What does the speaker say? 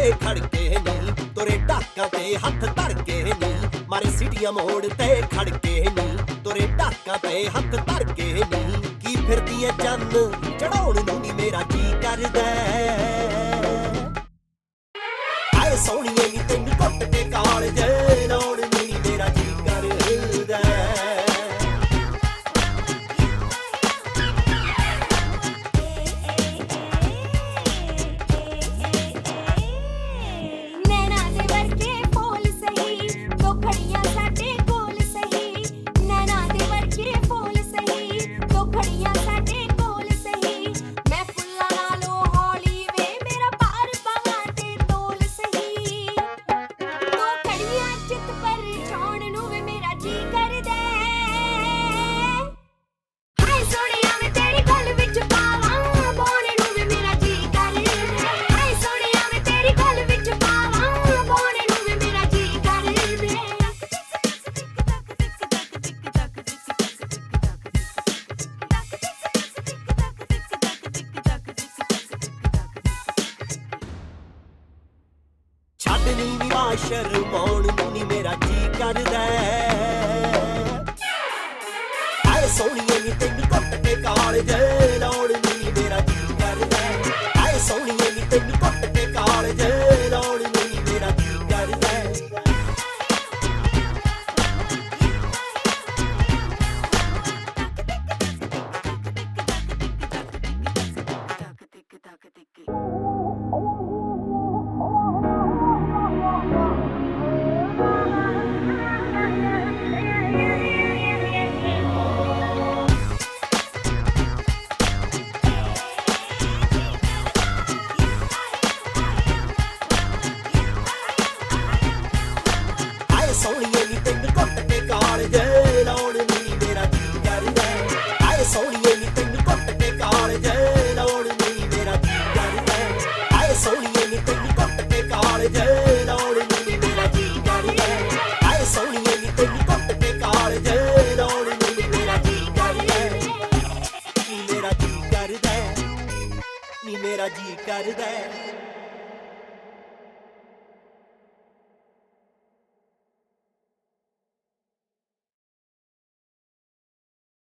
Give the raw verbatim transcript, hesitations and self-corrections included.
ਤੇ ਖੜ ਕੇ ਨੀ, ਤੁਰੇ ਢਾਕਾਂ ਤੇ ਹੱਥ ਧਰ ਕੇ ਨੀ, ਮਾਰੇ ਸਿਟੀਆਂ ਮੋੜ ਤੇ ਖੜ ਕੇ ਨੀ, ਤੁਰੇ ਢਾਕਾਂ ਤੇ ਹੱਥ ਧਰ ਕੇ ਨੀ। ਕੀ ਫਿਰਦੀ ਐ ਚੰਨ ਚੜਾਉਣ ਨੂੰ ਨੀ ਮੇਰਾ ਜੀ ਕਰਦਾ, ਆਏ ਸੋਹਣੀਏ ਨੀ ਤੈਨੂੰ ਕੁੱਟ ਕੇ ਕਾਲਜ ਲਾਉਣ ਨੂੰ ਨੀ ਮੇਰਾ ਜੀ ਕਰਦਾ। ਛੱਡ ਨੀ ਨੀ ਮਾਂ ਸ਼ਰਮਾਉਣ ਨੂੰ ਨੀ ਮੇਰਾ ਜੀ ਕਰਦਾ, ਆਏ ਸੋਹਣੀਏ ਨੀ ਤੈਨੂੰ ਕੁੱਟ ਕੇ ਕਾਲਜ ਲਾਉਣ ਨੂੰ ਨੀ ਮੇਰਾ ਜੀ ਕਰਦਾ, ਆਏ ਸੋਹਣੀਏ ਨੀ ਤੈਨੂੰ ਕੁੱਟ ਕੇ ਕਾਲਜ ਲਾਉਣ ਨੂੰ ਨੀ ਮੇਰਾ ਜੀ ਕਰਦਾ। ਸੋਹਣੀਏ ਨੀ ਤੈਨੂੰ ਕੁੱਟ ਕੇ ਕਾਲਜ ਲਾਉਣ ਨੂੰ ਨੀ ਮੇਰਾ ਜੀ ਕਰਦਾ, ਆਏ ਸੋਹਣੀਏ ਨੀ ਤੈਨੂੰ ਕੁੱਟ ਕੇ ਕਾਲਜ ਲਾਉਣ ਨੂੰ ਨੀ ਮੇਰਾ ਜੀ ਕਰਦਾ, ਆਏ ਸੋਹਣੀਏ ਨੀ ਤੈਨੂੰ ਕੁੱਟ ਕੇ ਕਾਲਜ ਲਾਉਣ ਨੂੰ ਨੀ ਮੇਰਾ ਜੀ ਕਰਦਾ, ਆਏ ਸੋਹਣੀਏ ਨੀ ਤੈਨੂੰ ਕੁੱਟ ਕੇ ਕਾਲਜ ਲਾਉਣ ਨੂੰ ਨੀ ਮੇਰਾ ਜੀ ਕਰਦਾ, ਨੀ ਮੇਰਾ ਜੀ ਕਰਦਾ, ਨੀ ਮੇਰਾ ਜੀ ਕਰਦਾ।